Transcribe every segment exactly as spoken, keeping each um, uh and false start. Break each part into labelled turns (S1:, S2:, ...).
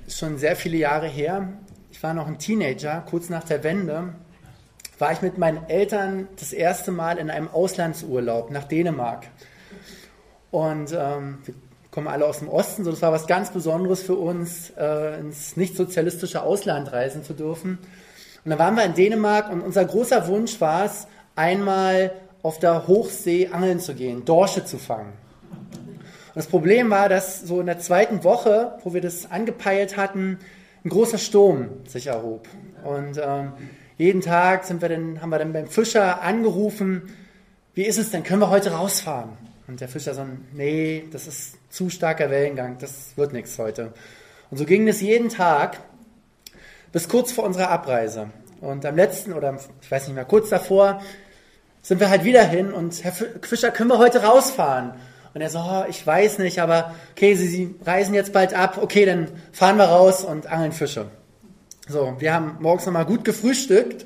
S1: ist schon sehr viele Jahre her. Ich war noch ein Teenager, kurz nach der Wende, war ich mit meinen Eltern das erste Mal in einem Auslandsurlaub nach Dänemark. Und ähm, wir kommen alle aus dem Osten, so das war was ganz Besonderes für uns, äh, ins nicht-sozialistische Ausland reisen zu dürfen. Und dann waren wir in Dänemark und unser großer Wunsch war es, einmal auf der Hochsee angeln zu gehen, Dorsche zu fangen. Und das Problem war, dass so in der zweiten Woche, wo wir das angepeilt hatten, ein großer Sturm sich erhob. Und ähm, jeden Tag sind wir dann, haben wir dann beim Fischer angerufen, wie ist es denn, können wir heute rausfahren? Und der Fischer so, nee, das ist zu starker Wellengang, das wird nichts heute. Und so ging es jeden Tag bis kurz vor unserer Abreise. Und am letzten, oder ich weiß nicht mehr, kurz davor, sind wir halt wieder hin und Herr Fischer, können wir heute rausfahren? Und er so, oh, ich weiß nicht, aber okay, Sie, Sie reisen jetzt bald ab, okay, dann fahren wir raus und angeln Fische. So, wir haben morgens nochmal gut gefrühstückt,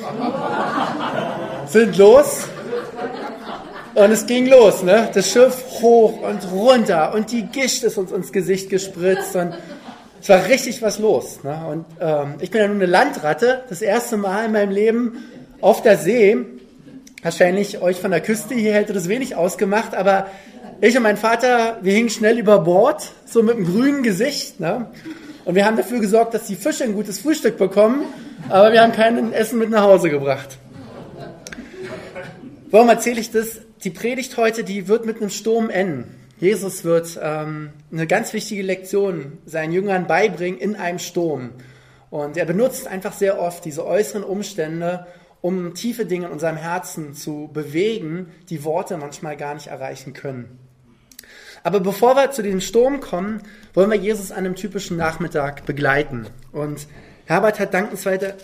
S1: sind los und es ging los, ne? Das Schiff hoch und runter und die Gischt ist uns ins Gesicht gespritzt und es war richtig was los. Ne? Und ähm, ich bin ja nun eine Landratte, das erste Mal in meinem Leben auf der See. Wahrscheinlich euch von der Küste hier hätte das wenig ausgemacht, aber ich und mein Vater, wir hingen schnell über Bord, so mit einem grünen Gesicht. Ne? Und wir haben dafür gesorgt, dass die Fische ein gutes Frühstück bekommen, aber wir haben kein Essen mit nach Hause gebracht. Warum erzähle ich das? Die Predigt heute, die wird mit einem Sturm enden. Jesus wird ähm, eine ganz wichtige Lektion seinen Jüngern beibringen in einem Sturm. Und er benutzt einfach sehr oft diese äußeren Umstände, um tiefe Dinge in unserem Herzen zu bewegen, die Worte manchmal gar nicht erreichen können. Aber bevor wir zu diesem Sturm kommen, wollen wir Jesus an einem typischen Nachmittag begleiten. Und Herbert hat dankenswerter,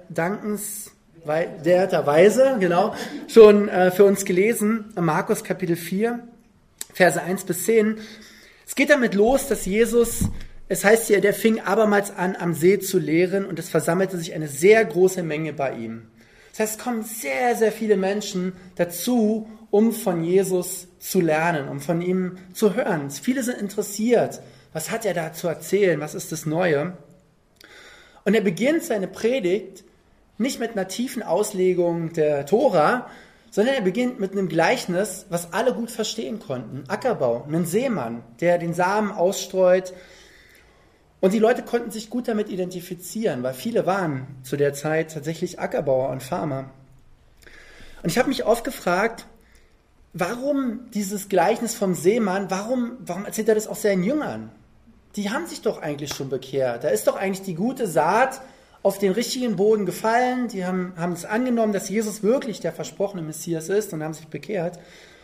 S1: dankenswerterweise genau, schon äh, für uns gelesen, Markus Kapitel vier, Verse eins bis zehn. Es geht damit los, dass Jesus, es heißt hier, der fing abermals an, am See zu lehren und es versammelte sich eine sehr große Menge bei ihm. Das heißt, es kommen sehr, sehr viele Menschen dazu, um von Jesus zu lernen, um von ihm zu hören. Viele sind interessiert. Was hat er da zu erzählen? Was ist das Neue? Und er beginnt seine Predigt nicht mit einer tiefen Auslegung der Tora, sondern er beginnt mit einem Gleichnis, was alle gut verstehen konnten. Ackerbau, ein Seemann, der den Samen ausstreut. Und die Leute konnten sich gut damit identifizieren, weil viele waren zu der Zeit tatsächlich Ackerbauer und Farmer. Und ich habe mich oft gefragt, warum dieses Gleichnis vom Seemann, warum, warum erzählt er das auch seinen Jüngern? Die haben sich doch eigentlich schon bekehrt. Da ist doch eigentlich die gute Saat auf den richtigen Boden gefallen. Die haben, haben es angenommen, dass Jesus wirklich der versprochene Messias ist und haben sich bekehrt.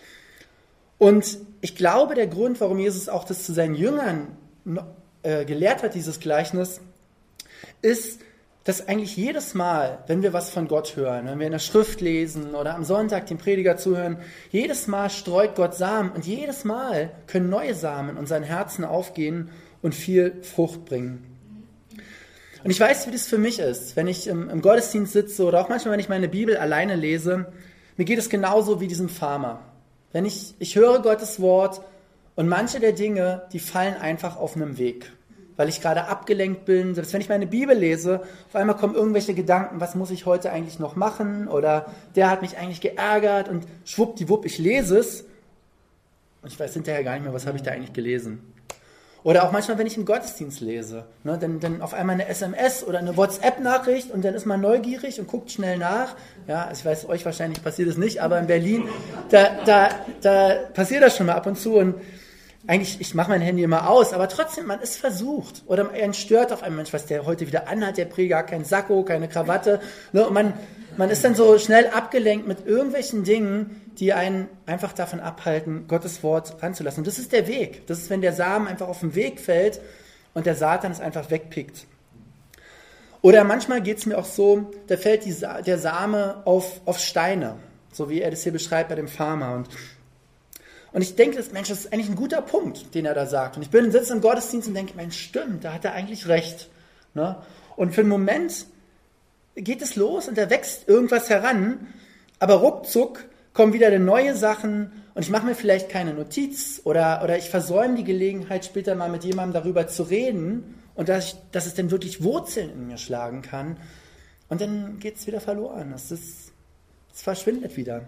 S1: Und ich glaube, der Grund, warum Jesus auch das zu seinen Jüngern äh, gelehrt hat, dieses Gleichnis, ist, dass eigentlich jedes Mal, wenn wir was von Gott hören, wenn wir in der Schrift lesen oder am Sonntag dem Prediger zuhören, jedes Mal streut Gott Samen und jedes Mal können neue Samen in unseren Herzen aufgehen und viel Frucht bringen. Und ich weiß, wie das für mich ist, wenn ich im, im Gottesdienst sitze oder auch manchmal, wenn ich meine Bibel alleine lese, mir geht es genauso wie diesem Farmer. Wenn ich, ich höre Gottes Wort und manche der Dinge, die fallen einfach auf einem Weg, weil ich gerade abgelenkt bin. Selbst wenn ich meine Bibel lese, auf einmal kommen irgendwelche Gedanken, was muss ich heute eigentlich noch machen? Oder der hat mich eigentlich geärgert und schwuppdiwupp, ich lese es und ich weiß hinterher gar nicht mehr, was habe ich da eigentlich gelesen. Oder auch manchmal, wenn ich im Gottesdienst lese, ne, dann, dann auf einmal eine S M S oder eine WhatsApp-Nachricht und dann ist man neugierig und guckt schnell nach. Ja, also ich weiß, euch wahrscheinlich passiert es nicht, aber in Berlin, da, da, da passiert das schon mal ab und zu und eigentlich, ich mache mein Handy immer aus, aber trotzdem, man ist versucht. Oder man stört auf einmal, Mensch, was der heute wieder anhat, der Prediger, kein Sakko, keine Krawatte. Ne, und man, man ist dann so schnell abgelenkt mit irgendwelchen Dingen, die einen einfach davon abhalten, Gottes Wort ranzulassen. Und das ist der Weg. Das ist, wenn der Samen einfach auf den Weg fällt und der Satan es einfach wegpickt. Oder manchmal geht es mir auch so, da fällt die Sa- der Same auf, auf Steine, so wie er das hier beschreibt bei dem Farmer. Und, und ich denke, das, Mensch, das ist eigentlich ein guter Punkt, den er da sagt. Und ich bin sitze im Gottesdienst und denke, Mensch, stimmt, da hat er eigentlich recht. Ne? Und für einen Moment geht es los und da wächst irgendwas heran, aber ruckzuck kommen wieder neue Sachen und ich mache mir vielleicht keine Notiz oder, oder ich versäume die Gelegenheit, später mal mit jemandem darüber zu reden und dass, ich, dass es dann wirklich Wurzeln in mir schlagen kann. Und dann geht es wieder verloren. Es, ist, es verschwindet wieder.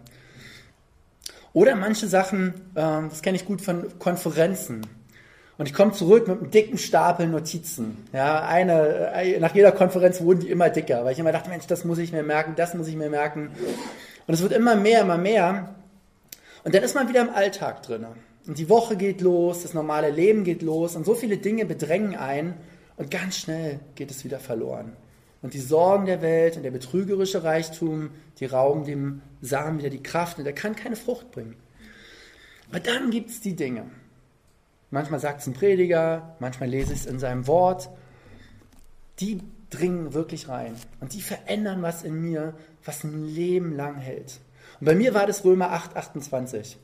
S1: Oder manche Sachen, äh, das kenne ich gut von Konferenzen. Und ich komme zurück mit einem dicken Stapel Notizen. Ja, eine, nach jeder Konferenz wurden die immer dicker, weil ich immer dachte, Mensch, das muss ich mir merken, das muss ich mir merken. Und es wird immer mehr, immer mehr. Und dann ist man wieder im Alltag drin. Und die Woche geht los, das normale Leben geht los und so viele Dinge bedrängen ein und ganz schnell geht es wieder verloren. Und die Sorgen der Welt und der betrügerische Reichtum, die rauben dem Samen wieder die Kraft und er kann keine Frucht bringen. Aber dann gibt es die Dinge. Manchmal sagt es ein Prediger, manchmal lese ich es in seinem Wort. Die dringen wirklich rein und die verändern was in mir, was ein Leben lang hält. Und bei mir war das Römer acht, achtundzwanzig.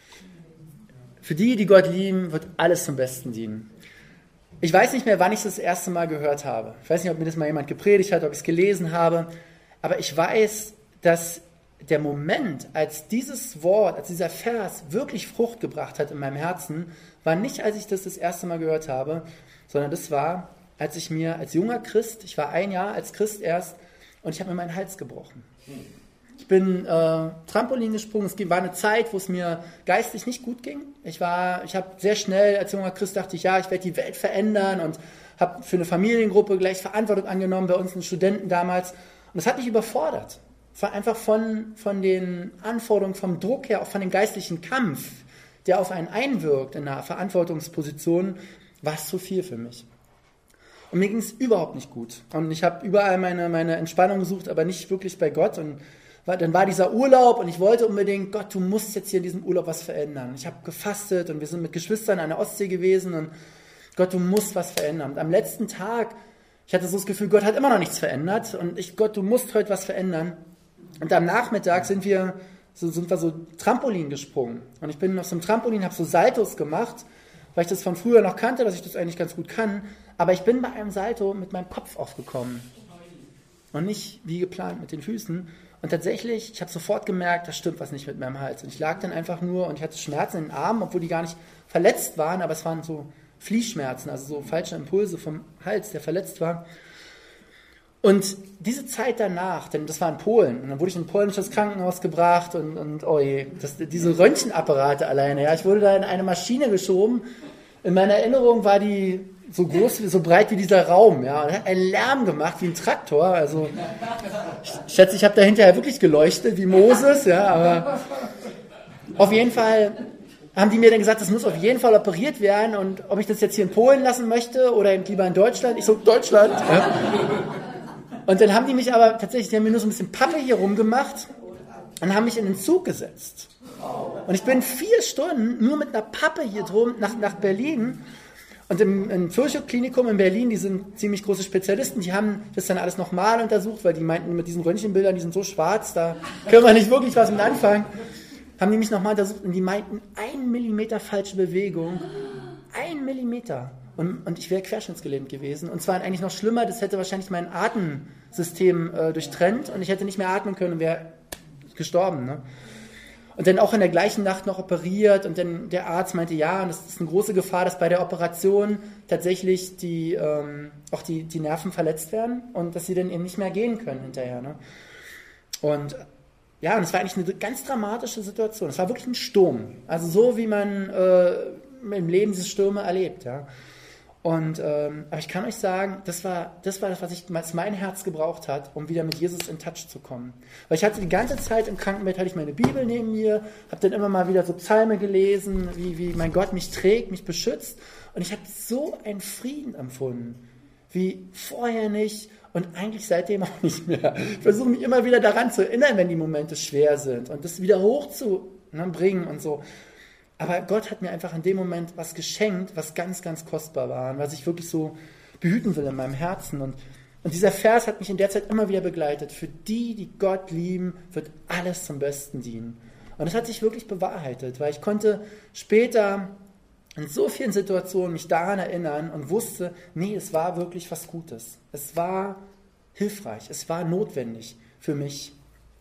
S1: Für die, die Gott lieben, wird alles zum Besten dienen. Ich weiß nicht mehr, wann ich das, das erste Mal gehört habe. Ich weiß nicht, ob mir das mal jemand gepredigt hat, ob ich es gelesen habe. Aber ich weiß, dass der Moment, als dieses Wort, als dieser Vers wirklich Frucht gebracht hat in meinem Herzen, war nicht, als ich das das erste Mal gehört habe, sondern das war, als ich mir als junger Christ, ich war ein Jahr als Christ erst, und ich habe mir meinen Hals gebrochen. Ich bin äh, Trampolin gesprungen. Es war eine Zeit, wo es mir geistlich nicht gut ging. Ich war, ich habe sehr schnell als junger Christ dachte ich, ja, ich werde die Welt verändern und habe für eine Familiengruppe gleich Verantwortung angenommen bei uns, den Studenten damals. Und das hat mich überfordert. Es war einfach von, von den Anforderungen, vom Druck her, auch von dem geistlichen Kampf, der auf einen einwirkt in einer Verantwortungsposition, war es zu viel für mich. Und mir ging es überhaupt nicht gut. Und ich habe überall meine, meine Entspannung gesucht, aber nicht wirklich bei Gott. Und dann war dieser Urlaub und ich wollte unbedingt, Gott, du musst jetzt hier in diesem Urlaub was verändern. Ich habe gefastet und wir sind mit Geschwistern an der Ostsee gewesen und Gott, du musst was verändern. Und am letzten Tag, ich hatte so das Gefühl, Gott hat immer noch nichts verändert und ich, Gott, du musst heute was verändern. Und am Nachmittag sind wir so, sind wir so Trampolin gesprungen. Und ich bin auf so einem Trampolin, habe so Saltos gemacht, weil ich das von früher noch kannte, dass ich das eigentlich ganz gut kann. Aber ich bin bei einem Salto mit meinem Kopf aufgekommen. Und nicht wie geplant mit den Füßen. Und tatsächlich, ich habe sofort gemerkt, da stimmt was nicht mit meinem Hals. Und ich lag dann einfach nur und ich hatte Schmerzen in den Armen, obwohl die gar nicht verletzt waren, aber es waren so Fließschmerzen, also so falsche Impulse vom Hals, der verletzt war. Und diese Zeit danach, denn das war in Polen, und dann wurde ich in ein polnisches Krankenhaus gebracht und, und oh je, das, diese Röntgenapparate alleine, ja, ich wurde da in eine Maschine geschoben. In meiner Erinnerung war die so groß, so breit wie dieser Raum, ja, und hat einen Lärm gemacht wie ein Traktor, also ich schätze, ich habe da hinterher wirklich geleuchtet wie Moses, ja, aber auf jeden Fall haben die mir dann gesagt, das muss auf jeden Fall operiert werden und ob ich das jetzt hier in Polen lassen möchte oder lieber in Deutschland, ich so, Deutschland, ja. Und dann haben die mich aber tatsächlich, die haben mir nur so ein bisschen Pappe hier rumgemacht und haben mich in den Zug gesetzt. Und ich bin vier Stunden nur mit einer Pappe hier drum nach, nach Berlin. Und im, im Virchow-Klinikum in Berlin, die sind ziemlich große Spezialisten, die haben das dann alles nochmal untersucht, weil die meinten, mit diesen Röntgenbildern, die sind so schwarz, da können wir nicht wirklich was mit anfangen. Haben die mich nochmal untersucht und die meinten, ein Millimeter falsche Bewegung, ein Millimeter. Und, und ich wäre querschnittsgelähmt gewesen. Und zwar eigentlich noch schlimmer, das hätte wahrscheinlich mein Atemsystem äh, durchtrennt und ich hätte nicht mehr atmen können und wäre gestorben. Ne? Und dann auch in der gleichen Nacht noch operiert und dann der Arzt meinte, ja, und das ist eine große Gefahr, dass bei der Operation tatsächlich die, ähm, auch die, die Nerven verletzt werden und dass sie dann eben nicht mehr gehen können hinterher. Ne? Und ja, und es war eigentlich eine ganz dramatische Situation. Es war wirklich ein Sturm. Also so, wie man äh, im Leben diese Stürme erlebt, ja. Und, ähm, aber ich kann euch sagen, das war, das war das, was, ich, was mein Herz gebraucht hat, um wieder mit Jesus in Touch zu kommen. Weil ich hatte die ganze Zeit im Krankenbett, hatte ich meine Bibel neben mir, habe dann immer mal wieder so Psalme gelesen, wie, wie mein Gott mich trägt, mich beschützt. Und ich habe so einen Frieden empfunden, wie vorher nicht und eigentlich seitdem auch nicht mehr. Ich versuche mich immer wieder daran zu erinnern, wenn die Momente schwer sind und das wieder hochzubringen und so. Aber Gott hat mir einfach in dem Moment was geschenkt, was ganz, ganz kostbar war und was ich wirklich so behüten will in meinem Herzen. Und, und dieser Vers hat mich in der Zeit immer wieder begleitet. Für die, die Gott lieben, wird alles zum Besten dienen. Und das hat sich wirklich bewahrheitet, weil ich konnte später in so vielen Situationen mich daran erinnern und wusste, nee, es war wirklich was Gutes. Es war hilfreich, es war notwendig für mich.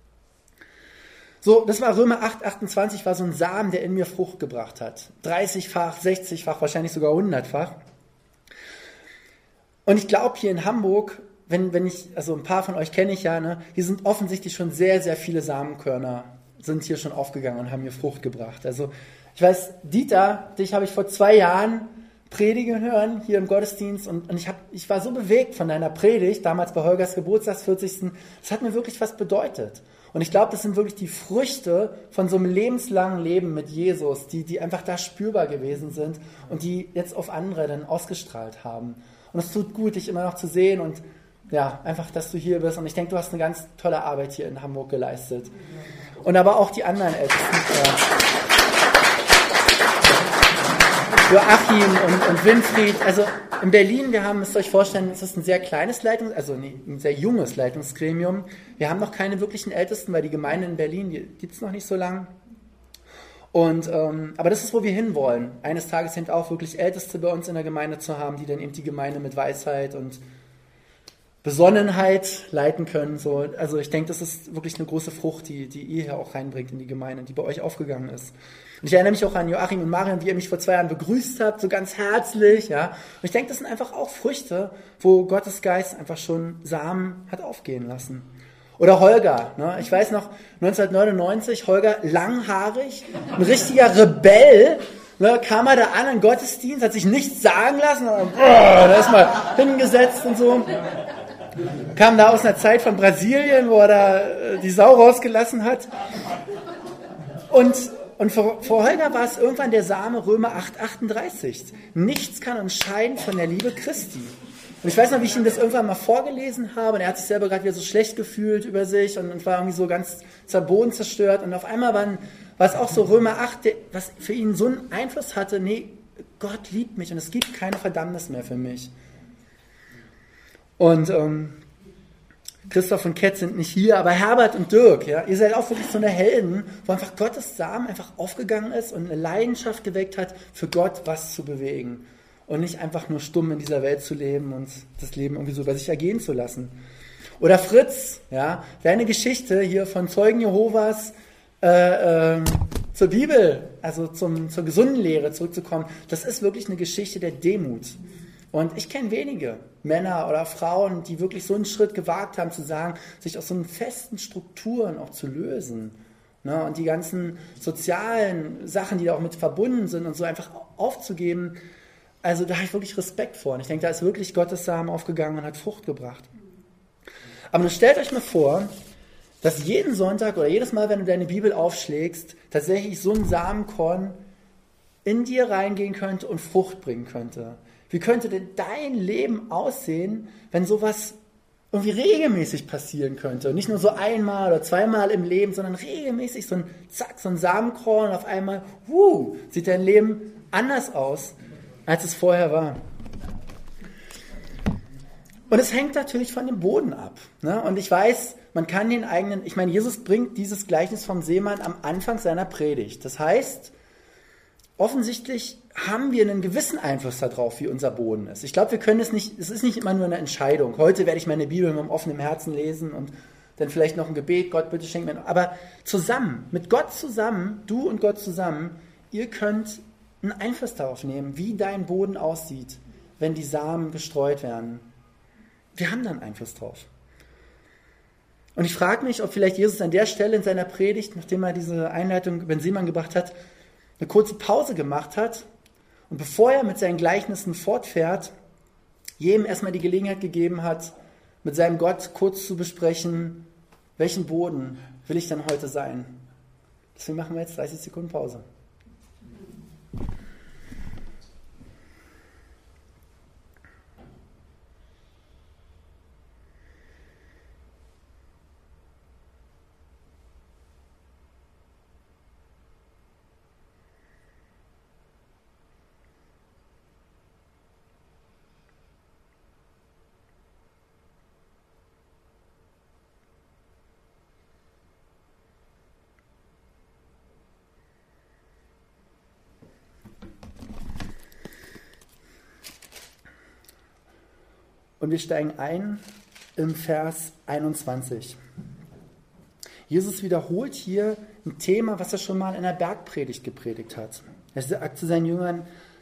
S1: So, das war Römer acht, achtundzwanzig, war so ein Samen, der in mir Frucht gebracht hat. dreißigfach, sechzigfach, wahrscheinlich sogar hundertfach. Und ich glaube, hier in Hamburg, wenn, wenn ich, also ein paar von euch kenne ich ja, ne, hier sind offensichtlich schon sehr, sehr viele Samenkörner, sind hier schon aufgegangen und haben hier Frucht gebracht. Also ich weiß, Dieter, dich habe ich vor zwei Jahren predigen hören, hier im Gottesdienst, und, und ich, hab, ich war so bewegt von deiner Predigt, damals bei Holgers Geburtstags vierzigsten Das hat mir wirklich was bedeutet. Und ich glaube, das sind wirklich die Früchte von so einem lebenslangen Leben mit Jesus, die, die einfach da spürbar gewesen sind und die jetzt auf andere dann ausgestrahlt haben. Und es tut gut, dich immer noch zu sehen und ja, einfach, dass du hier bist. Und ich denke, du hast eine ganz tolle Arbeit hier in Hamburg geleistet. Und aber auch die anderen Ältesten. Ja. Joachim und, und Winfried, also in Berlin, wir haben, müsst ihr euch vorstellen, es ist ein sehr kleines Leitungs-, also nee, ein sehr junges Leitungsgremium. Wir haben noch keine wirklichen Ältesten, weil die Gemeinde in Berlin, die gibt es noch nicht so lang. Und, ähm, aber das ist, wo wir hinwollen. Eines Tages sind auch wirklich Älteste bei uns in der Gemeinde zu haben, die dann eben die Gemeinde mit Weisheit und Besonnenheit leiten können. So. Also ich denke, das ist wirklich eine große Frucht, die, die ihr hier auch reinbringt in die Gemeinde, die bei euch aufgegangen ist. Und ich erinnere mich auch an Joachim und Marian, wie ihr mich vor zwei Jahren begrüßt habt, so ganz herzlich. Ja. Und ich denke, das sind einfach auch Früchte, wo Gottes Geist einfach schon Samen hat aufgehen lassen. Oder Holger. Ne? Ich weiß noch, neunzehnhundertneunundneunzig, Holger langhaarig, ein richtiger Rebell. Ne, kam er da an im Gottesdienst, hat sich nichts sagen lassen, und oh, da ist mal hingesetzt und so. Kam da aus einer Zeit von Brasilien, wo er da die Sau rausgelassen hat. Und, und vor, vor Holger war es irgendwann der Same Römer acht achtunddreißig. Nichts kann uns scheiden von der Liebe Christi. Und ich weiß noch, wie ich ihm das irgendwann mal vorgelesen habe, und er hat sich selber gerade wieder so schlecht gefühlt über sich und, und war irgendwie so ganz zerboden zerstört. Und auf einmal waren, war es auch so Römer acht, der, was für ihn so einen Einfluss hatte, nee, Gott liebt mich und es gibt keine Verdammnis mehr für mich. Und ähm, Christoph und Kat sind nicht hier, aber Herbert und Dirk, ja, ihr seid auch wirklich so eine Helden, wo einfach Gottes Samen einfach aufgegangen ist und eine Leidenschaft geweckt hat, für Gott was zu bewegen. Und nicht einfach nur stumm in dieser Welt zu leben und das Leben irgendwie so über sich ergehen zu lassen. Oder Fritz, ja, deine Geschichte hier von Zeugen Jehovas äh, äh, zur Bibel, also zum, zur gesunden Lehre zurückzukommen, das ist wirklich eine Geschichte der Demut. Und ich kenne wenige Männer oder Frauen, die wirklich so einen Schritt gewagt haben, zu sagen, sich aus so festen Strukturen auch zu lösen. Ne, und die ganzen sozialen Sachen, die da auch mit verbunden sind und so einfach aufzugeben. Also da habe ich wirklich Respekt vor. Und ich denke, da ist wirklich Gottes Samen aufgegangen und hat Frucht gebracht. Aber nun stellt euch mal vor, dass jeden Sonntag oder jedes Mal, wenn du deine Bibel aufschlägst, tatsächlich so ein Samenkorn in dir reingehen könnte und Frucht bringen könnte. Wie könnte denn dein Leben aussehen, wenn sowas irgendwie regelmäßig passieren könnte? Und nicht nur so einmal oder zweimal im Leben, sondern regelmäßig so ein Zack, so ein Samenkorn und auf einmal, wuh, sieht dein Leben anders aus, als es vorher war. Und es hängt natürlich von dem Boden ab. Ne? Und ich weiß, man kann den eigenen, ich meine, Jesus bringt dieses Gleichnis vom Seemann am Anfang seiner Predigt. Das heißt, offensichtlich haben wir einen gewissen Einfluss darauf, wie unser Boden ist. Ich glaube, wir können es nicht, es ist nicht immer nur eine Entscheidung. Heute werde ich meine Bibel mit einem offenen Herzen lesen und dann vielleicht noch ein Gebet, Gott bitte schenk mir. Aber zusammen, mit Gott zusammen, du und Gott zusammen, ihr könnt einen Einfluss darauf nehmen, wie dein Boden aussieht, wenn die Samen gestreut werden. Wir haben da einen Einfluss drauf. Und ich frage mich, ob vielleicht Jesus an der Stelle in seiner Predigt, nachdem er diese Einleitung über den Seemann gebracht hat, eine kurze Pause gemacht hat und bevor er mit seinen Gleichnissen fortfährt, jedem erstmal die Gelegenheit gegeben hat, mit seinem Gott kurz zu besprechen, welchen Boden will ich denn heute sein. Deswegen machen wir jetzt dreißig Sekunden Pause. Und wir steigen ein im Vers einundzwanzig. Jesus wiederholt hier ein Thema, was er schon mal in der Bergpredigt gepredigt hat. Er sagt zu seinen Jüngern,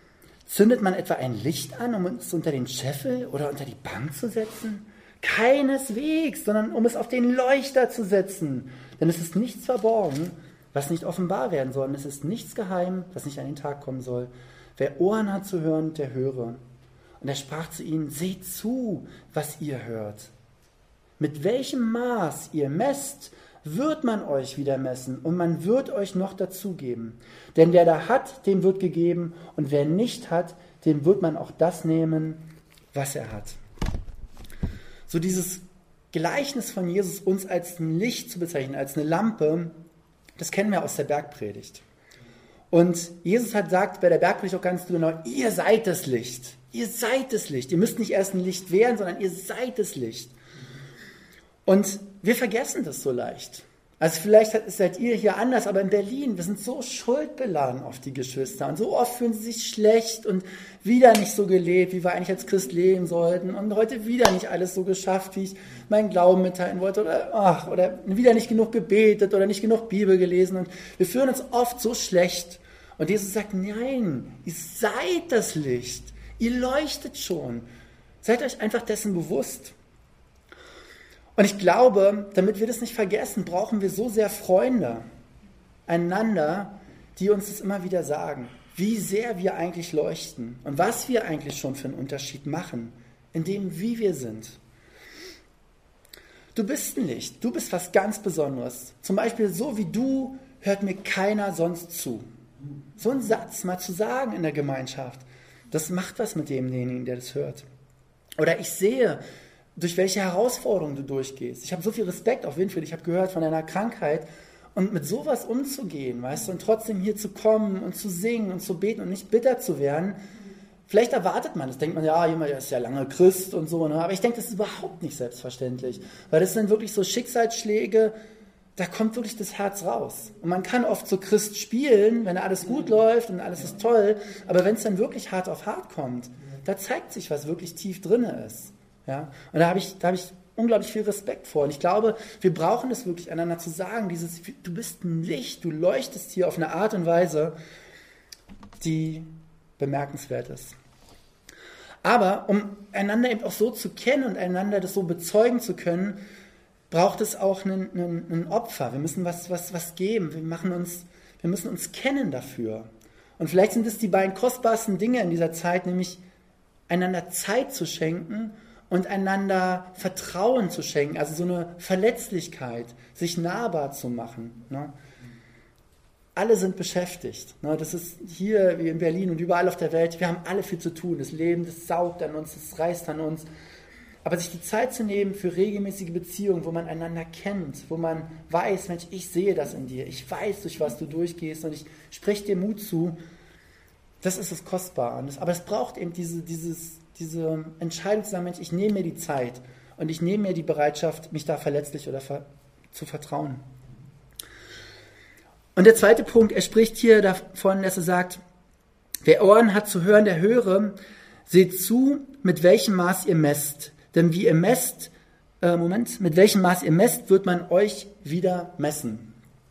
S1: Zündet man etwa ein Licht an, um es unter den Scheffel oder unter die Bank zu setzen? Keineswegs, sondern um es auf den Leuchter zu setzen. Denn es ist nichts verborgen, was nicht offenbar werden soll. Und es ist nichts geheim, was nicht an den Tag kommen soll. Wer Ohren hat zu hören, der höre. Und er sprach zu ihnen, seht zu, was ihr hört. Mit welchem Maß ihr messt, wird man euch wieder messen und man wird euch noch dazugeben. Denn wer da hat, dem wird gegeben und wer nicht hat, dem wird man auch das nehmen, was er hat. So dieses Gleichnis von Jesus, uns als ein Licht zu bezeichnen, als eine Lampe, das kennen wir aus der Bergpredigt. Und Jesus hat gesagt bei der Bergpredigt auch ganz genau, ihr seid das Licht. Ihr seid das Licht. Ihr müsst nicht erst ein Licht werden, sondern ihr seid das Licht. Und wir vergessen das so leicht. Also vielleicht seid ihr hier anders, aber in Berlin, wir sind so schuldbeladen auf die Geschwister. Und so oft fühlen sie sich schlecht und wieder nicht so gelebt, wie wir eigentlich als Christ leben sollten. Und heute wieder nicht alles so geschafft, wie ich meinen Glauben mitteilen wollte. Oder, ach, oder wieder nicht genug gebetet oder nicht genug Bibel gelesen. Und wir fühlen uns oft so schlecht. Und Jesus sagt, nein, ihr seid das Licht. Ihr leuchtet schon. Seid euch einfach dessen bewusst. Und ich glaube, damit wir das nicht vergessen, brauchen wir so sehr Freunde einander, die uns das immer wieder sagen, wie sehr wir eigentlich leuchten und was wir eigentlich schon für einen Unterschied machen, in dem, wie wir sind. Du bist ein Licht, du bist was ganz Besonderes. Zum Beispiel, so wie du, hört mir keiner sonst zu. So einen Satz mal zu sagen in der Gemeinschaft, das macht was mit demjenigen, der das hört. Oder ich sehe, durch welche Herausforderungen du durchgehst. Ich habe so viel Respekt auf Winfried, ich habe gehört von deiner Krankheit. Und mit sowas umzugehen, weißt du, und trotzdem hier zu kommen und zu singen und zu beten und nicht bitter zu werden, vielleicht erwartet man das, denkt man, ja, jemand ist ja lange Christ und so, ne? Aber ich denke, das ist überhaupt nicht selbstverständlich, weil das sind wirklich so Schicksalsschläge, da kommt wirklich das Herz raus. Und man kann oft so Christ spielen, wenn alles gut läuft und alles ist toll, aber wenn es dann wirklich hart auf hart kommt, da zeigt sich, was wirklich tief drin ist. Ja? Und da habe ich, da habe ich unglaublich viel Respekt vor. Und ich glaube, wir brauchen es wirklich, einander zu sagen, dieses, du bist ein Licht, du leuchtest hier auf eine Art und Weise, die bemerkenswert ist. Aber um einander eben auch so zu kennen und einander das so bezeugen zu können, braucht es auch einen, einen, einen Opfer. Wir müssen was, was, was geben. Wir, machen uns, wir müssen uns kennen dafür. Und vielleicht sind es die beiden kostbarsten Dinge in dieser Zeit, nämlich einander Zeit zu schenken und einander Vertrauen zu schenken, also so eine Verletzlichkeit, sich nahbar zu machen. Ne? Alle sind beschäftigt. Ne? Das ist hier wie in Berlin und überall auf der Welt, wir haben alle viel zu tun. Das Leben, das saugt an uns, das reißt an uns. Aber sich die Zeit zu nehmen für regelmäßige Beziehungen, wo man einander kennt, wo man weiß, Mensch, ich sehe das in dir, ich weiß, durch was du durchgehst und ich spreche dir Mut zu, das ist das Kostbare. Aber es braucht eben diese, dieses, diese Entscheidung zu sagen, Mensch, ich nehme mir die Zeit und ich nehme mir die Bereitschaft, mich da verletzlich oder ver- zu vertrauen. Und der zweite Punkt, er spricht hier davon, dass er sagt, wer Ohren hat zu hören, der höre, seht zu, mit welchem Maß ihr messt. Denn wie ihr messt, äh, Moment, mit welchem Maß ihr messt, wird man euch wieder messen.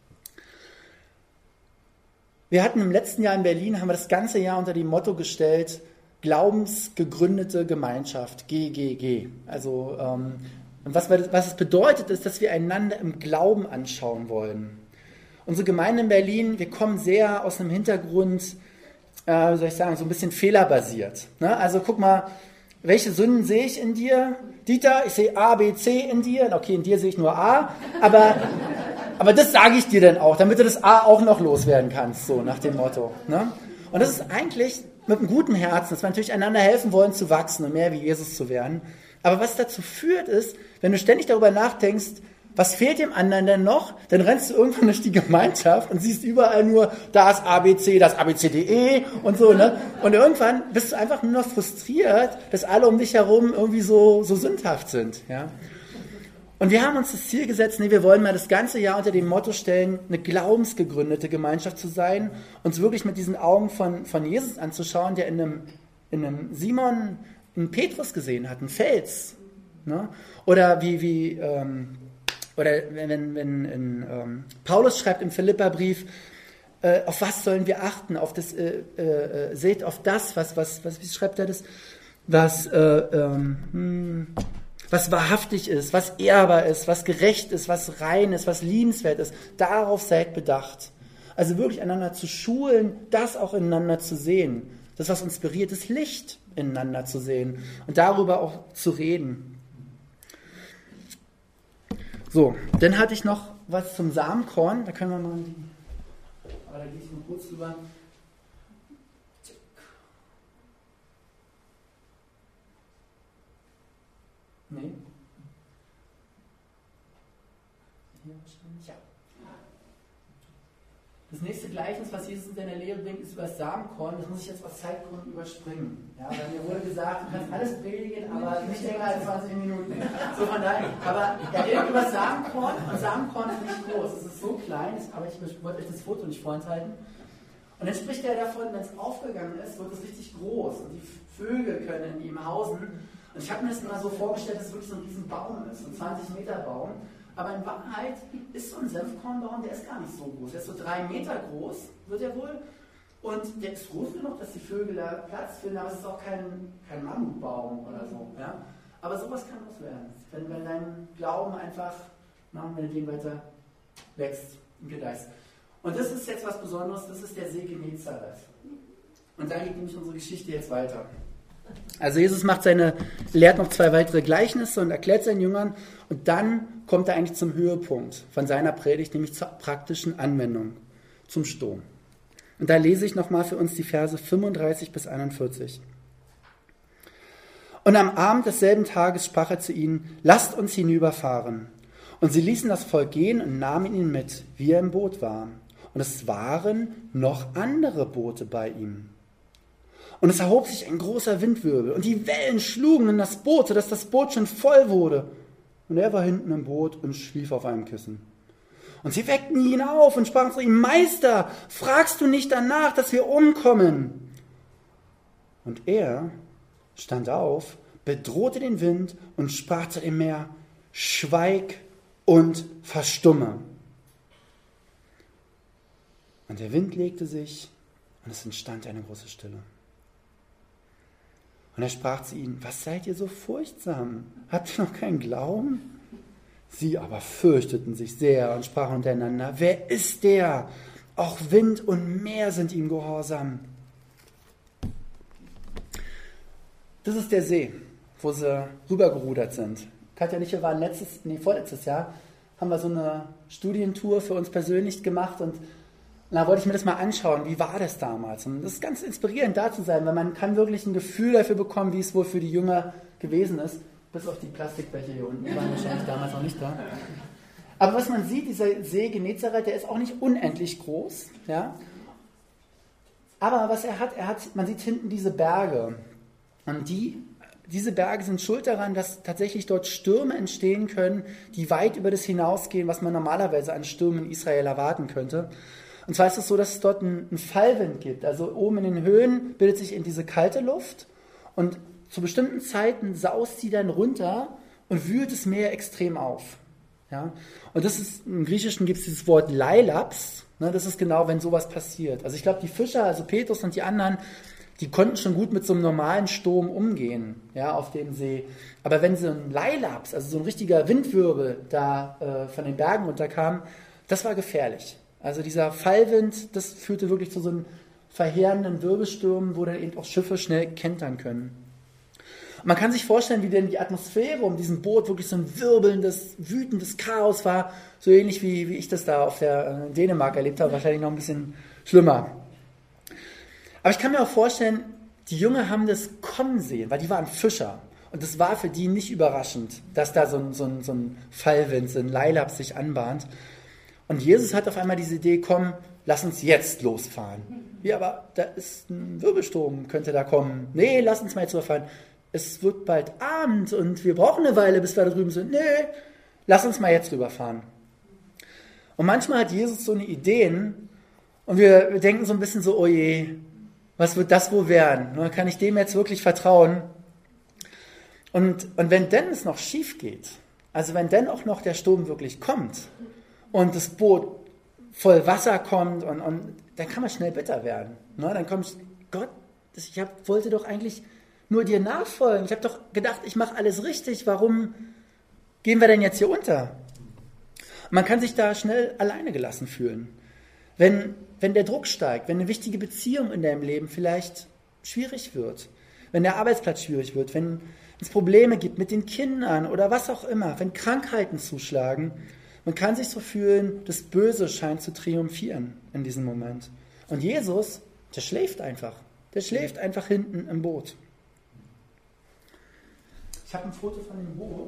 S1: Wir hatten im letzten Jahr in Berlin, haben wir das ganze Jahr unter dem Motto gestellt, glaubensgegründete Gemeinschaft, G G G. Also, ähm, und was, was es bedeutet, ist, dass wir einander im Glauben anschauen wollen. Unsere Gemeinde in Berlin, wir kommen sehr aus einem Hintergrund, äh, wie soll ich sagen, so ein bisschen fehlerbasiert. Ne? Also guck mal, welche Sünden sehe ich in dir? Dieter, ich sehe A, B, C in dir. Okay, in dir sehe ich nur A, aber, aber das sage ich dir dann auch, damit du das A auch noch loswerden kannst, so nach dem Motto. Ne? Und das ist eigentlich mit einem guten Herzen, dass wir natürlich einander helfen wollen zu wachsen und mehr wie Jesus zu werden. Aber was dazu führt ist, wenn du ständig darüber nachdenkst, was fehlt dem anderen denn noch? Dann rennst du irgendwann durch die Gemeinschaft und siehst überall nur, da ist A B C, da ist A B C D E und so, ne? Und irgendwann bist du einfach nur noch frustriert, dass alle um dich herum irgendwie so, so sündhaft sind, ja? Und wir haben uns das Ziel gesetzt, nee, wir wollen mal das ganze Jahr unter dem Motto stellen, eine glaubensgegründete Gemeinschaft zu sein, uns wirklich mit diesen Augen von, von Jesus anzuschauen, der in einem, in einem Simon einen Petrus gesehen hat, einen Fels, ne? Oder wie, wie, ähm, Oder wenn, wenn in, ähm, Paulus schreibt im Philipperbrief, äh, auf was sollen wir achten? Auf das, äh, äh, seht auf das, was, was, was, wie schreibt er das? Was, äh, ähm, hm, was wahrhaftig ist, was ehrbar ist, was gerecht ist, was rein ist, was liebenswert ist. Darauf seid bedacht. Also wirklich einander zu schulen, das auch ineinander zu sehen. Das, was uns inspiriert, ist Licht ineinander zu sehen und darüber auch zu reden. So, dann hatte ich noch was zum Samenkorn. Da können wir mal, aber da gehe ich mal kurz drüber. Nee. Hier wahrscheinlich, ja. Das nächste Gleichnis, was Jesus in seiner Lehre bringt, ist über das Samenkorn. Das muss ich jetzt aus Zeitgründen überspringen. Ja, weil mir wurde gesagt, du kannst alles predigen, aber nicht länger als zwanzig Minuten. So von daher. Aber er redet über das Samenkorn und Samenkorn ist nicht groß. Es ist so klein, aber ich wollte euch das Foto nicht vorenthalten. Und dann spricht er davon, wenn es aufgegangen ist, wird es richtig groß und die Vögel können in ihm hausen. Und ich habe mir das immer so vorgestellt, dass es wirklich so ein riesen Baum ist, so ein zwanzig Meter Baum. Aber in Wahrheit ist so ein Senfkornbaum, der ist gar nicht so groß. Der ist so drei Meter groß, wird er wohl. Und der ist groß genug, dass die Vögel da Platz finden, aber es ist auch kein, kein Mammutbaum oder so. Ja? Aber sowas kann was werden. Wenn, wenn dein Glauben einfach, na, wenn du den weiter wächst und gedeißt. Und das ist jetzt was Besonderes, das ist der See Genezareth. Und da geht nämlich unsere Geschichte jetzt weiter. Also Jesus macht seine, lehrt noch zwei weitere Gleichnisse und erklärt seinen Jüngern und dann kommt er eigentlich zum Höhepunkt von seiner Predigt, nämlich zur praktischen Anwendung, zum Sturm. Und da lese ich nochmal für uns die Verse fünfunddreißig bis einundvierzig. Und am Abend desselben Tages sprach er zu ihnen, lasst uns hinüberfahren. Und sie ließen das Volk gehen und nahmen ihn mit, wie er im Boot war. Und es waren noch andere Boote bei ihm. Und es erhob sich ein großer Windwirbel und die Wellen schlugen in das Boot, sodass das Boot schon voll wurde. Und er war hinten im Boot und schlief auf einem Kissen. Und sie weckten ihn auf und sprachen zu ihm, Meister, fragst du nicht danach, dass wir umkommen? Und er stand auf, bedrohte den Wind und sprach zu dem Meer, schweig und verstumme. Und der Wind legte sich und es entstand eine große Stille. Und er sprach zu ihnen, was seid ihr so furchtsam? Habt ihr noch keinen Glauben? Sie aber fürchteten sich sehr und sprachen untereinander, wer ist der? Auch Wind und Meer sind ihm gehorsam. Das ist der See, wo sie rübergerudert sind. Katja und ich waren letztes, nee, vorletztes Jahr, haben wir so eine Studientour für uns persönlich gemacht und da wollte ich mir das mal anschauen, wie war das damals? Und das ist ganz inspirierend, da zu sein, weil man kann wirklich ein Gefühl dafür bekommen, wie es wohl für die Jünger gewesen ist, bis auf die Plastikbecher hier unten, die waren wahrscheinlich damals noch nicht da. Aber was man sieht, dieser See Genezareth, der ist auch nicht unendlich groß, ja. Aber was er hat, er hat, man sieht hinten diese Berge. Und die, diese Berge sind schuld daran, dass tatsächlich dort Stürme entstehen können, die weit über das hinausgehen, was man normalerweise an Stürmen in Israel erwarten könnte. Und zwar ist es so, dass es dort einen, einen Fallwind gibt. Also oben in den Höhen bildet sich in diese kalte Luft und zu bestimmten Zeiten saust sie dann runter und wühlt das Meer extrem auf. Ja? Und das ist, im Griechischen gibt es dieses Wort Leilaps. Ne? Das ist genau, wenn sowas passiert. Also ich glaube, die Fischer, also Petrus und die anderen, die konnten schon gut mit so einem normalen Sturm umgehen, ja, auf dem See. Aber wenn so ein Leilaps, also so ein richtiger Windwirbel da äh, von den Bergen runterkam, das war gefährlich. Also dieser Fallwind, das führte wirklich zu so einem verheerenden Wirbelsturm, wo dann eben auch Schiffe schnell kentern können. Und man kann sich vorstellen, wie denn die Atmosphäre um diesem Boot wirklich so ein wirbelndes, wütendes Chaos war, so ähnlich wie, wie ich das da auf der in Dänemark erlebt habe, wahrscheinlich noch ein bisschen schlimmer. Aber ich kann mir auch vorstellen, die Jünger haben das kommen sehen, weil die waren Fischer. Und das war für die nicht überraschend, dass da so ein, so ein, so ein Fallwind, so ein Leilaps sich anbahnt. Und Jesus hat auf einmal diese Idee, komm, lass uns jetzt losfahren. Ja, aber da ist ein Wirbelsturm, könnte da kommen. Nee, lass uns mal jetzt rüberfahren. Es wird bald Abend und wir brauchen eine Weile, bis wir da drüben sind. Nee, lass uns mal jetzt rüberfahren. Und manchmal hat Jesus so eine Ideen und wir, wir denken so ein bisschen so, oh je, was wird das wohl werden? Kann ich dem jetzt wirklich vertrauen? Und, und wenn denn es noch schief geht, also wenn denn auch noch der Sturm wirklich kommt und das Boot voll Wasser kommt und, und dann kann man schnell bitter werden. Ne? Dann kommt, Gott, ich hab, wollte doch eigentlich nur dir nachfolgen. Ich habe doch gedacht, ich mache alles richtig. Warum gehen wir denn jetzt hier unter? Und man kann sich da schnell alleine gelassen fühlen. Wenn, wenn der Druck steigt, wenn eine wichtige Beziehung in deinem Leben vielleicht schwierig wird, wenn der Arbeitsplatz schwierig wird, wenn es Probleme gibt mit den Kindern oder was auch immer, wenn Krankheiten zuschlagen, man kann sich so fühlen, das Böse scheint zu triumphieren in diesem Moment. Und Jesus, der schläft einfach. Der schläft einfach hinten im Boot. Ich habe ein Foto von dem Boot.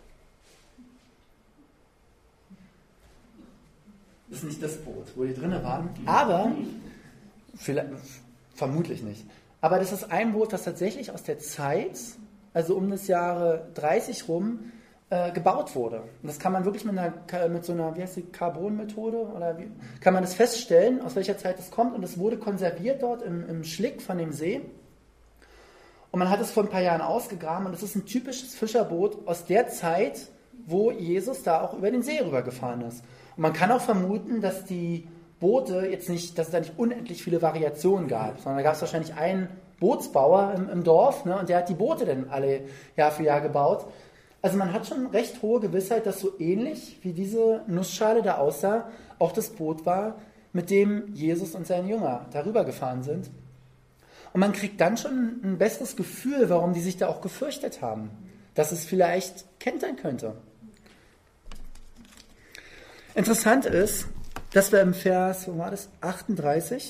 S1: Das ist nicht das Boot, wo die drinnen waren. Aber, vielleicht, vermutlich nicht. Aber das ist ein Boot, das tatsächlich aus der Zeit, also um das Jahre dreißig rum, äh, gebaut wurde. Und das kann man wirklich mit, einer, mit so einer, wie heißt die, Carbon-Methode, oder wie, kann man das feststellen, aus welcher Zeit das kommt. Und es wurde konserviert dort im, im Schlick von dem See. Und man hat es vor ein paar Jahren ausgegraben. Und es ist ein typisches Fischerboot aus der Zeit, wo Jesus da auch über den See rübergefahren ist. Und man kann auch vermuten, dass die Boote jetzt nicht, dass es da nicht unendlich viele Variationen gab, sondern da gab es wahrscheinlich einen Bootsbauer im, im Dorf, ne, und der hat die Boote dann alle Jahr für Jahr gebaut. Also man hat schon recht hohe Gewissheit, dass so ähnlich wie diese Nussschale da aussah, auch das Boot war, mit dem Jesus und seine Jünger darüber gefahren sind. Und man kriegt dann schon ein besseres Gefühl, warum die sich da auch gefürchtet haben, dass es vielleicht kentern könnte. Interessant ist, dass wir im Vers, wo war das, achtunddreißig,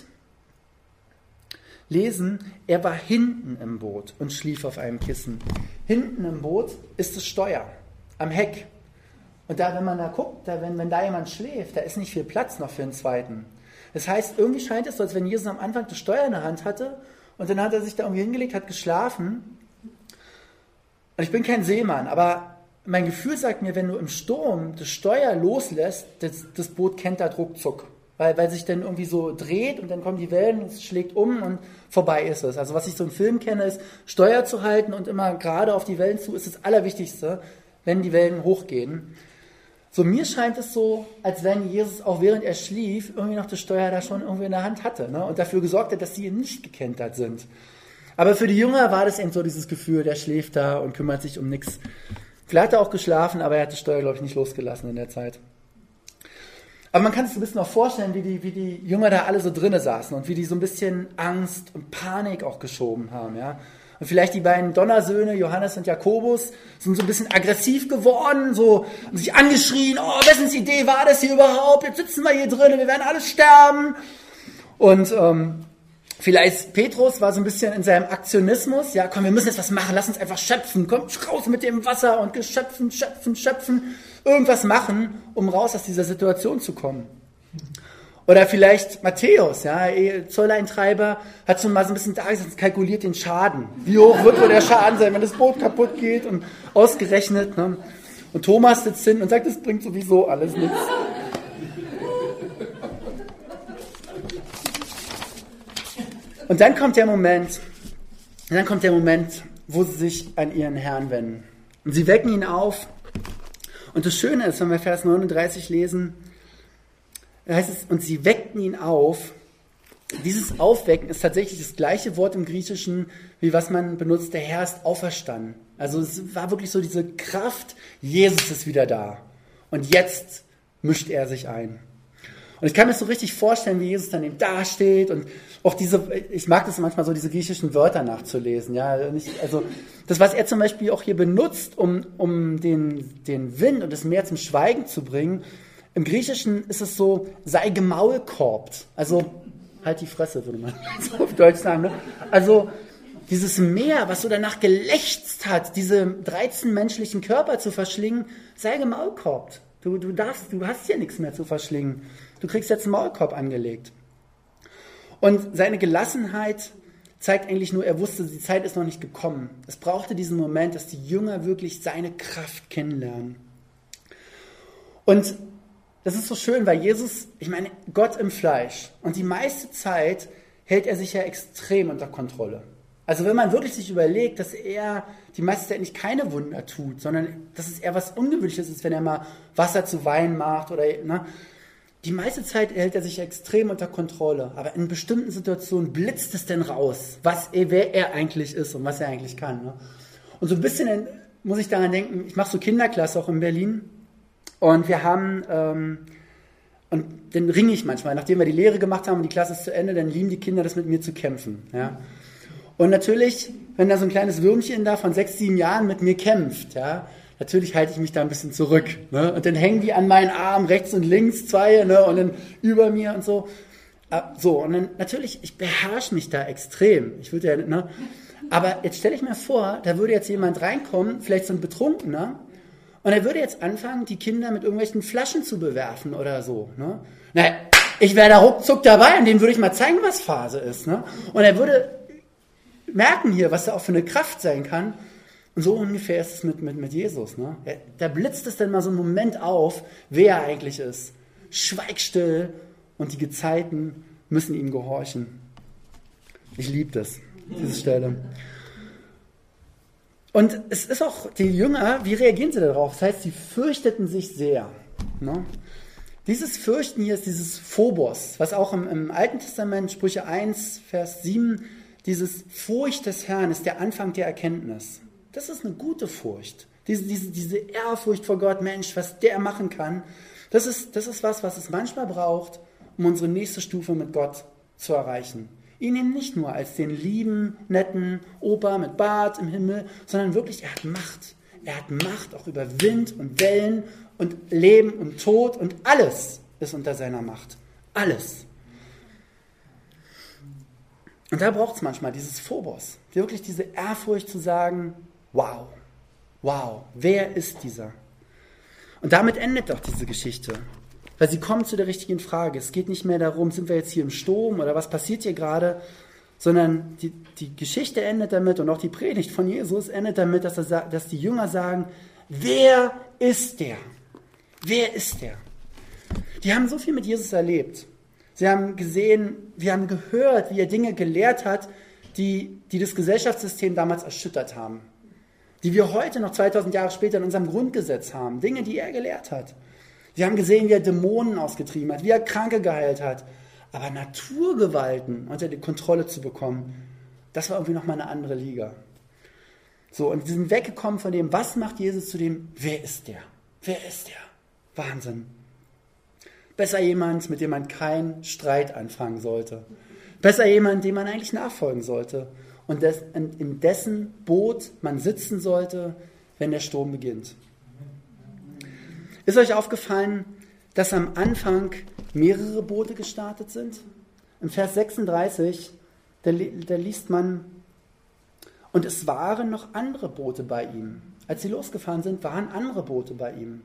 S1: lesen, er war hinten im Boot und schlief auf einem Kissen. Hinten im Boot ist das Steuer, am Heck. Und da, wenn man da guckt, da, wenn, wenn da jemand schläft, da ist nicht viel Platz noch für einen zweiten. Das heißt, irgendwie scheint es so, als wenn Jesus am Anfang das Steuer in der Hand hatte und dann hat er sich da irgendwie hingelegt, hat geschlafen. Und ich bin kein Seemann, aber mein Gefühl sagt mir, wenn du im Sturm das Steuer loslässt, das, das Boot kennt da ruckzuck. Weil, weil sich dann irgendwie so dreht und dann kommen die Wellen, es schlägt um und vorbei ist es. Also was ich so im Film kenne, ist Steuer zu halten und immer gerade auf die Wellen zu, ist das Allerwichtigste, wenn die Wellen hochgehen. So mir scheint es so, als wenn Jesus auch während er schlief, irgendwie noch das Steuer da schon irgendwie in der Hand hatte, ne? Und dafür gesorgt hat, dass sie nicht gekentert sind. Aber für die Jünger war das eben so dieses Gefühl, der schläft da und kümmert sich um nichts. Vielleicht hat er auch geschlafen, aber er hat das Steuer, glaube ich, nicht losgelassen in der Zeit. Aber man kann sich so ein bisschen auch vorstellen, wie die, wie die Jünger da alle so drinnen saßen und wie die so ein bisschen Angst und Panik auch geschoben haben. Ja? Und vielleicht die beiden Donnersöhne, Johannes und Jakobus, sind so ein bisschen aggressiv geworden, so haben sich angeschrien, oh, wessens Idee war das hier überhaupt? Jetzt sitzen wir hier drinnen, wir werden alle sterben. Und ähm, vielleicht Petrus war so ein bisschen in seinem Aktionismus, ja, komm, wir müssen jetzt was machen, lass uns einfach schöpfen, komm, raus mit dem Wasser und schöpfen, schöpfen, schöpfen, irgendwas machen, um raus aus dieser Situation zu kommen. Oder vielleicht Matthäus, ja, Zolleintreiber, hat schon mal so ein bisschen da gesessen, kalkuliert den Schaden. Wie hoch wird wohl der Schaden sein, wenn das Boot kaputt geht und ausgerechnet. Ne? Und Thomas sitzt hin und sagt, das bringt sowieso alles nichts. Und dann kommt der Moment, dann kommt der Moment, wo sie sich an ihren Herrn wenden. Und sie wecken ihn auf. Und das Schöne ist, wenn wir Vers neununddreißig lesen, da heißt es, und sie weckten ihn auf. Dieses Aufwecken ist tatsächlich das gleiche Wort im Griechischen, wie was man benutzt, der Herr ist auferstanden. Also es war wirklich so diese Kraft, Jesus ist wieder da. Und jetzt mischt er sich ein. Und ich kann mir so richtig vorstellen, wie Jesus dann eben dasteht und auch diese, ich mag das manchmal so, diese griechischen Wörter nachzulesen. Ja, nicht, also das, was er zum Beispiel auch hier benutzt, um, um den, den Wind und das Meer zum Schweigen zu bringen, im Griechischen ist es so, sei gemaulkorbt. Also halt die Fresse, würde man so auf Deutsch sagen. Ne? Also dieses Meer, was so danach gelächzt hat, diese dreizehn menschlichen Körper zu verschlingen, sei gemaulkorbt. Du, du darfst, du hast hier nichts mehr zu verschlingen. Du kriegst jetzt einen Maulkorb angelegt. Und seine Gelassenheit zeigt eigentlich nur, er wusste, die Zeit ist noch nicht gekommen. Es brauchte diesen Moment, dass die Jünger wirklich seine Kraft kennenlernen. Und das ist so schön, weil Jesus, ich meine, Gott im Fleisch. Und die meiste Zeit hält er sich ja extrem unter Kontrolle. Also wenn man wirklich sich überlegt, dass er die meiste Zeit nicht keine Wunder tut, sondern dass es eher was Ungewöhnliches ist, wenn er mal Wasser zu Wein macht oder, ne? die meiste Zeit hält er sich extrem unter Kontrolle, aber in bestimmten Situationen blitzt es denn raus, was er, wer er eigentlich ist und was er eigentlich kann. Ne? Und so ein bisschen muss ich daran denken, ich mache so Kinderklasse auch in Berlin und wir haben, ähm, und dann ringe ich manchmal, nachdem wir die Lehre gemacht haben und die Klasse ist zu Ende, dann lieben die Kinder das mit mir zu kämpfen. Ja? Und natürlich, wenn da so ein kleines Würmchen da von sechs, sieben Jahren mit mir kämpft, ja, natürlich halte ich mich da ein bisschen zurück. Ne? Und dann hängen die an meinen Arm, rechts und links, zwei, ne? Und dann über mir und so. So, und dann natürlich, ich beherrsche mich da extrem. Ich würde ja, ne? Aber jetzt stelle ich mir vor, da würde jetzt jemand reinkommen, vielleicht so ein Betrunkener, und er würde jetzt anfangen, die Kinder mit irgendwelchen Flaschen zu bewerfen oder so. Ne? Naja, ich wäre da ruckzuck dabei und dem würde ich mal zeigen, was Phase ist. Ne? Und er würde merken hier, was da auch für eine Kraft sein kann. Und so ungefähr ist es mit, mit, mit Jesus. Ne? Da blitzt es dann mal so einen Moment auf, wer er eigentlich ist. Schweig still und die Gezeiten müssen ihm gehorchen. Ich liebe das, diese Stelle. Und es ist auch, die Jünger, wie reagieren sie darauf? Das heißt, sie fürchteten sich sehr. Ne? Dieses Fürchten hier ist dieses Phobos, was auch im, im Alten Testament, Sprüche eins, Vers sieben, dieses Furcht des Herrn ist der Anfang der Erkenntnis. Das ist eine gute Furcht. Diese, diese, diese Ehrfurcht vor Gott, Mensch, was der machen kann, das ist, das ist was, was es manchmal braucht, um unsere nächste Stufe mit Gott zu erreichen. Ihn eben nicht nur als den lieben, netten Opa mit Bart im Himmel, sondern wirklich, er hat Macht. Er hat Macht auch über Wind und Wellen und Leben und Tod und alles ist unter seiner Macht. Alles. Und da braucht es manchmal dieses Phobos, wirklich diese Ehrfurcht zu sagen, wow, wow, wer ist dieser? Und damit endet doch diese Geschichte. Weil sie kommen zu der richtigen Frage. Es geht nicht mehr darum, sind wir jetzt hier im Sturm oder was passiert hier gerade, sondern die, die Geschichte endet damit und auch die Predigt von Jesus endet damit, dass, er, dass die Jünger sagen, wer ist der? Wer ist der? Die haben so viel mit Jesus erlebt. Sie haben gesehen, wir haben gehört, wie er Dinge gelehrt hat, die, die das Gesellschaftssystem damals erschüttert haben. Die wir heute noch zweitausend Jahre später in unserem Grundgesetz haben. Dinge, die er gelehrt hat. Wir haben gesehen, wie er Dämonen ausgetrieben hat, wie er Kranke geheilt hat. Aber Naturgewalten unter die Kontrolle zu bekommen, das war irgendwie nochmal eine andere Liga. So, und wir sind weggekommen von dem, was macht Jesus, zu dem, wer ist der? Wer ist der? Wahnsinn. Besser jemand, mit dem man keinen Streit anfangen sollte. Besser jemand, dem man eigentlich nachfolgen sollte. Und des, in dessen Boot man sitzen sollte, wenn der Sturm beginnt. Ist euch aufgefallen, dass am Anfang mehrere Boote gestartet sind? Im Vers sechsunddreißig, da, da liest man, und es waren noch andere Boote bei ihm. Als sie losgefahren sind, waren andere Boote bei ihm.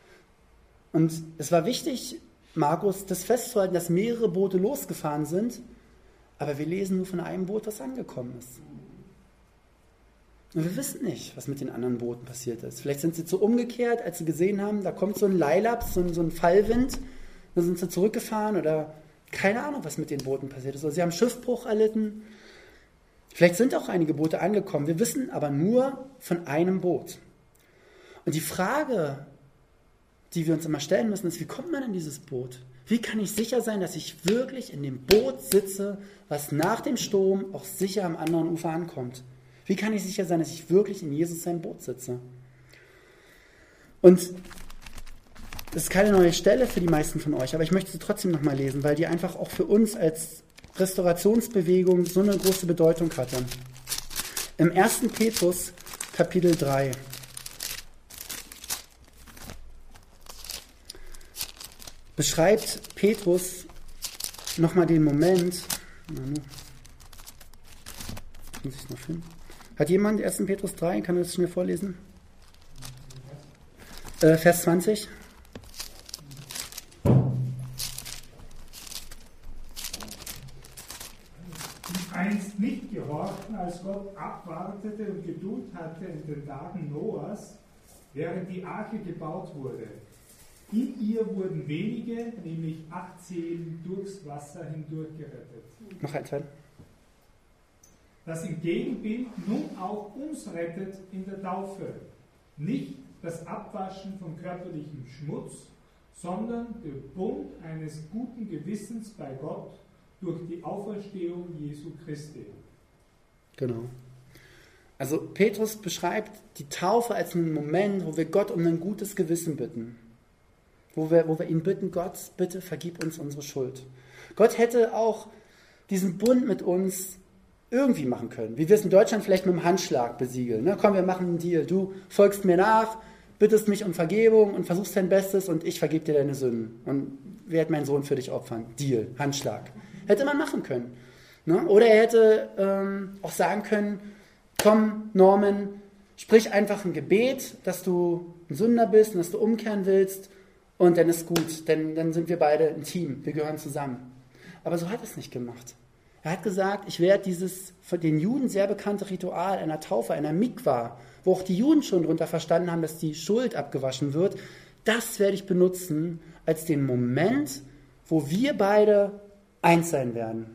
S1: Und es war wichtig, Markus, das festzuhalten, dass mehrere Boote losgefahren sind, aber wir lesen nur von einem Boot, das angekommen ist. Und wir wissen nicht, was mit den anderen Booten passiert ist. Vielleicht sind sie so umgekehrt, als sie gesehen haben, da kommt so ein Leilaps, so ein, so ein Fallwind, dann sind sie zurückgefahren oder keine Ahnung, was mit den Booten passiert ist. Oder sie haben Schiffbruch erlitten. Vielleicht sind auch einige Boote angekommen. Wir wissen aber nur von einem Boot. Und die Frage, die wir uns immer stellen müssen, ist, wie kommt man in dieses Boot? Wie kann ich sicher sein, dass ich wirklich in dem Boot sitze, was nach dem Sturm auch sicher am anderen Ufer ankommt? Wie kann ich sicher sein, dass ich wirklich in Jesus sein Boot sitze? Und das ist keine neue Stelle für die meisten von euch, aber ich möchte sie trotzdem nochmal lesen, weil die einfach auch für uns als Restaurationsbewegung so eine große Bedeutung hatte. Im ersten Petrus, Kapitel drei. Beschreibt Petrus nochmal den Moment, muss ich noch finden. Hat jemand ersten Petrus drei, kann er das schnell vorlesen? Äh, Vers zwanzig.
S2: Einst nicht gehorchten, als Gott abwartete und Geduld hatte in den Tagen Noahs, während die Arche gebaut wurde. In ihr wurden wenige, nämlich acht Seelen, durchs Wasser hindurch gerettet.
S1: Noch ein Teil.
S2: Das im Gegenbild nun auch uns rettet in der Taufe. Nicht das Abwaschen von körperlichem Schmutz sondern der Bund eines guten Gewissens bei Gott durch die Auferstehung Jesu Christi.
S1: Genau. Also Petrus beschreibt die Taufe als einen Moment, wo wir Gott um ein gutes Gewissen bitten. Wo wir, wo wir ihn bitten, Gott, bitte vergib uns unsere Schuld. Gott hätte auch diesen Bund mit uns irgendwie machen können. Wie wir es in Deutschland vielleicht mit einem Handschlag besiegeln. Ne? Komm, wir machen einen Deal. Du folgst mir nach, bittest mich um Vergebung und versuchst dein Bestes und ich vergebe dir deine Sünden. Und werde meinen Sohn für dich opfern. Deal, Handschlag. Hätte man machen können. Ne? Oder er hätte ähm, auch sagen können, komm, Norman, sprich einfach ein Gebet, dass du ein Sünder bist und dass du umkehren willst und dann ist gut, denn dann sind wir beide ein Team, wir gehören zusammen. Aber so hat er es nicht gemacht. Er hat gesagt, ich werde dieses von den Juden sehr bekannte Ritual einer Taufe, einer Mikwa, wo auch die Juden schon darunter verstanden haben, dass die Schuld abgewaschen wird, das werde ich benutzen als den Moment, wo wir beide eins sein werden.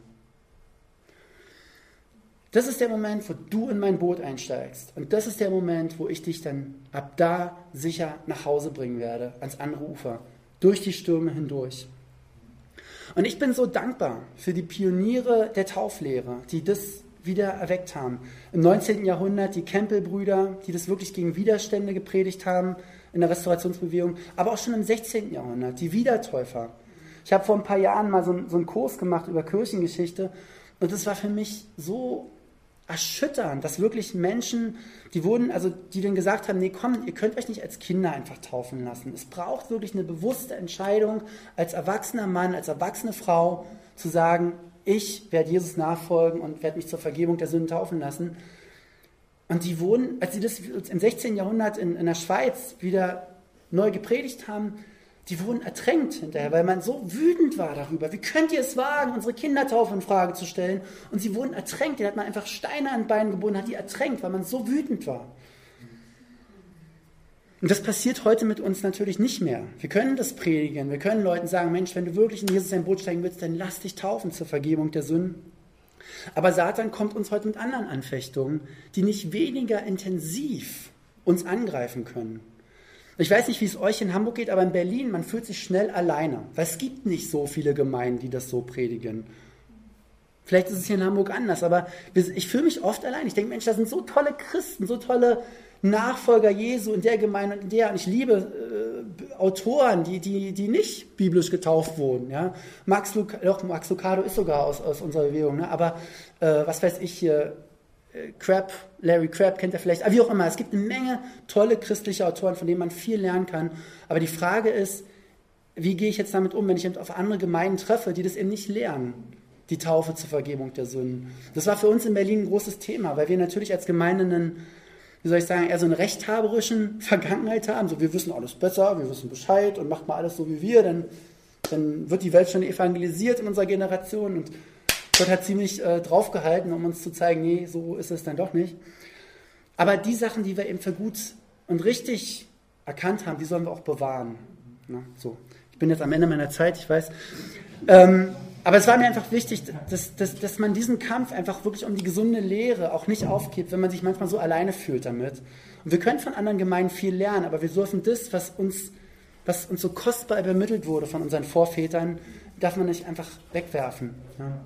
S1: Das ist der Moment, wo du in mein Boot einsteigst. Und das ist der Moment, wo ich dich dann ab da sicher nach Hause bringen werde, ans andere Ufer, durch die Stürme hindurch. Und ich bin so dankbar für die Pioniere der Tauflehre, die das wieder erweckt haben. Im neunzehnten Jahrhundert die Campbell-Brüder, die das wirklich gegen Widerstände gepredigt haben in der Restaurationsbewegung, aber auch schon im sechzehnten Jahrhundert, die Wiedertäufer. Ich habe vor ein paar Jahren mal so, so einen Kurs gemacht über Kirchengeschichte und das war für mich so erschütternd, dass wirklich Menschen, die wurden, also die dann gesagt haben, nee, komm, ihr könnt euch nicht als Kinder einfach taufen lassen. Es braucht wirklich eine bewusste Entscheidung als erwachsener Mann, als erwachsene Frau zu sagen, ich werde Jesus nachfolgen und werde mich zur Vergebung der Sünden taufen lassen. Und die wurden, als sie das im sechzehnten Jahrhundert in, in der Schweiz wieder neu gepredigt haben, die wurden ertränkt hinterher, weil man so wütend war darüber. Wie könnt ihr es wagen, unsere Kindertaufe in Frage zu stellen? Und sie wurden ertränkt. Den hat man einfach Steine an den Beinen gebunden, hat die ertränkt, weil man so wütend war. Und das passiert heute mit uns natürlich nicht mehr. Wir können das predigen. Wir können Leuten sagen, Mensch, wenn du wirklich in Jesus sein Boot steigen willst, dann lass dich taufen zur Vergebung der Sünden. Aber Satan kommt uns heute mit anderen Anfechtungen, die nicht weniger intensiv uns angreifen können. Ich weiß nicht, wie es euch in Hamburg geht, aber in Berlin, man fühlt sich schnell alleine, weil es gibt nicht so viele Gemeinden, die das so predigen. Vielleicht ist es hier in Hamburg anders, aber ich fühle mich oft allein. Ich denke, Mensch, da sind so tolle Christen, so tolle Nachfolger Jesu in der Gemeinde und in der. Und ich liebe äh, Autoren, die, die, die nicht biblisch getauft wurden. Ja? Max, Luc- doch, Max Lucado ist sogar aus, aus unserer Bewegung, ne? aber äh, was weiß ich hier, Crabb, Larry Crabb kennt ihr vielleicht, aber wie auch immer, es gibt eine Menge tolle christliche Autoren, von denen man viel lernen kann, aber die Frage ist, wie gehe ich jetzt damit um, wenn ich auf andere Gemeinden treffe, die das eben nicht lernen, die Taufe zur Vergebung der Sünden. Das war für uns in Berlin ein großes Thema, weil wir natürlich als Gemeinde einen, wie soll ich sagen, eher so eine rechthaberischen Vergangenheit haben, so wir wissen alles besser, wir wissen Bescheid und macht mal alles so wie wir, dann, dann wird die Welt schon evangelisiert in unserer Generation und Gott hat ziemlich äh, draufgehalten, um uns zu zeigen, nee, so ist es dann doch nicht. Aber die Sachen, die wir eben für gut und richtig erkannt haben, die sollen wir auch bewahren. Na, so. Ich bin jetzt am Ende meiner Zeit, ich weiß. Ähm, aber es war mir einfach wichtig, dass, dass, dass man diesen Kampf einfach wirklich um die gesunde Lehre auch nicht aufgibt, wenn man sich manchmal so alleine fühlt damit. Und wir können von anderen Gemeinden viel lernen, aber wir dürfen das, was uns, was uns so kostbar übermittelt wurde von unseren Vorvätern, darf man nicht einfach wegwerfen. Ja.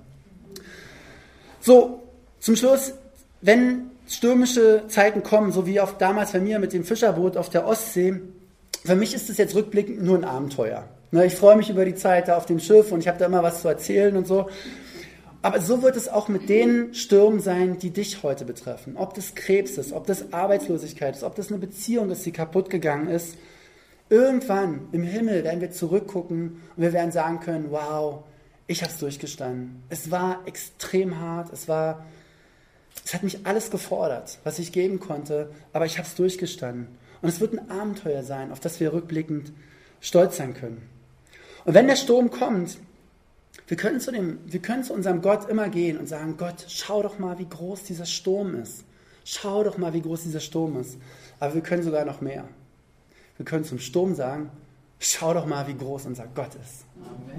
S1: So, zum Schluss, wenn stürmische Zeiten kommen, so wie auf damals bei mir mit dem Fischerboot auf der Ostsee, für mich ist es jetzt rückblickend nur ein Abenteuer. Ich freue mich über die Zeit da auf dem Schiff und ich habe da immer was zu erzählen und so. Aber so wird es auch mit den Stürmen sein, die dich heute betreffen. Ob das Krebs ist, ob das Arbeitslosigkeit ist, ob das eine Beziehung ist, die kaputt gegangen ist. Irgendwann im Himmel werden wir zurückgucken und wir werden sagen können, wow, ich habe es durchgestanden. Es war extrem hart, es war, es hat mich alles gefordert, was ich geben konnte, aber ich habe es durchgestanden. Und es wird ein Abenteuer sein, auf das wir rückblickend stolz sein können. Und wenn der Sturm kommt, wir können zu dem, wir können zu unserem Gott immer gehen und sagen, Gott, schau doch mal, wie groß dieser Sturm ist. Schau doch mal, wie groß dieser Sturm ist. Aber wir können sogar noch mehr. Wir können zum Sturm sagen, schau doch mal, wie groß unser Gott ist. Amen.